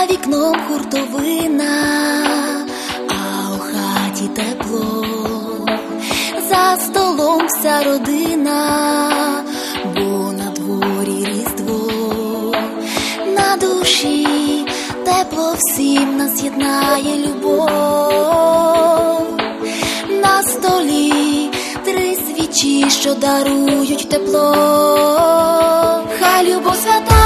вікном хуртовина, а у хаті тепло, за столом вся родина, бо на дворі Різдво, на душі тепло всім нас єднає любов, на столі 3 свічі, що дарують тепло, хай любов свята